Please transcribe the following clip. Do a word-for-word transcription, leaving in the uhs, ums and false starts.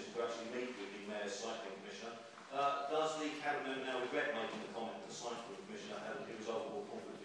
opportunity to actually meet with the Mayor's Cycling Commissioner. Uh, does the Cabinet now regret making the comment that the Cycling Commissioner had an irresolvable conflict